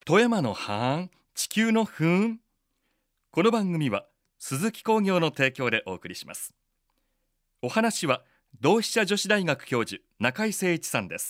富山のはーん、地球のふーん。この番組は鈴木工業の提供でお送りします。お話は同志社女子大学教授中井誠一さんです。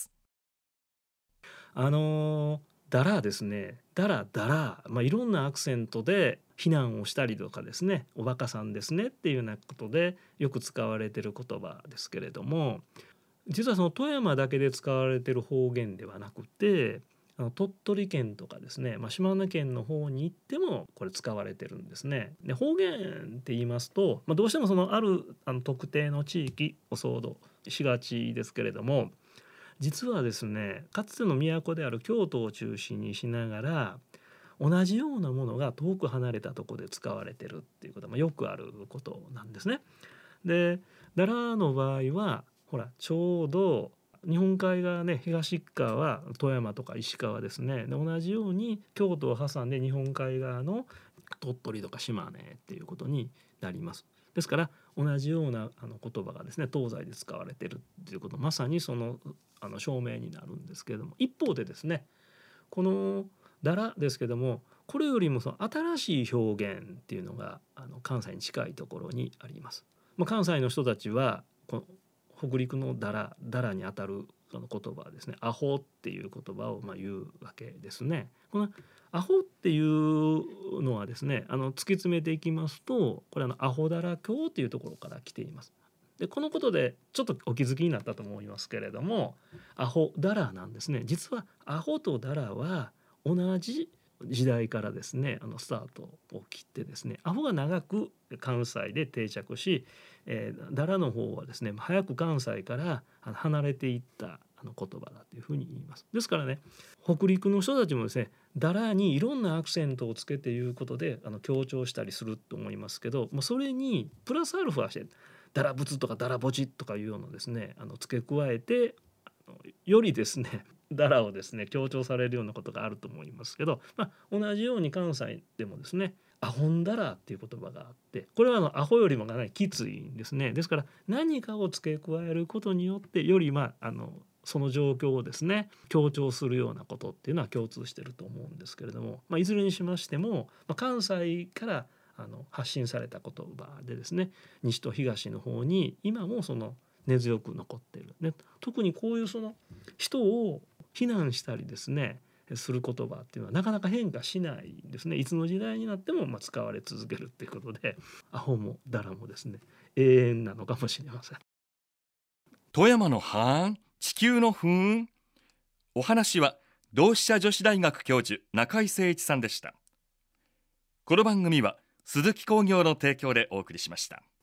だらですね、だら、いろんなアクセントで非難をしたりとかですね、おバカさんですねっていうようなことでよく使われている言葉ですけれども、実はその富山だけで使われている方言ではなくて、鳥取県とかですね、島根県の方に行ってもこれ使われてるんですね。で、方言って言いますと、どうしてもそのある特定の地域を想像しがちですけれども、実はですね、かつての都である京都を中心にしながら同じようなものが遠く離れたところで使われてるっていうことは、よくあることなんですね。で、奈良の場合はほら、ちょうど日本海側ね、東側は富山とか石川ですね。で、同じように京都を挟んで日本海側の鳥取とか島根っていうことになります。ですから同じような言葉がですね、東西で使われているっていうこと、まさにその証明になるんですけれども、一方でですね、このだらですけども、これよりもその新しい表現っていうのが関西に近いところにあります。関西の人たちはこの北陸のだらにあたる言葉はですね、アホっていう言葉を言うわけですね。このアホっていうのはですね、突き詰めていきますと、これアホだら教っていうところから来ています。で、このことでちょっとお気づきになったと思いますけれども、アホダラなんですね。実はアホとダラは同じ時代からですね、スタートを切ってですね、アホが長く関西で定着し、ダラの方はですね、早く関西から離れていった言葉だというふうに言います。ですからね、北陸の人たちもですね、ダラにいろんなアクセントをつけて言うことで強調したりすると思いますけど、それにプラスアルファしてダラブツとかダラボチとかいうようなですね、付け加えてよりですねダラをですね強調されるようなことがあると思いますけど、同じように関西でもですね、アホンダラっていう言葉があって、これはアホよりもかなりきついんですね。ですから何かを付け加えることによってよりその状況をですね強調するようなことっていうのは共通していると思うんですけれども、いずれにしましても、関西から発信された言葉でですね、西と東の方に今もその根強く残っている、ね、特にこういうその人を非難したりですねする言葉っていうのはなかなか変化しないんですね。いつの時代になっても使われ続けるっていうことで、アホもダラもですね永遠なのかもしれません。 富山のはーん、地球のふーん。お話は同志社女子大学教授中井誠一さんでした。この番組は鈴木工業の提供でお送りしました。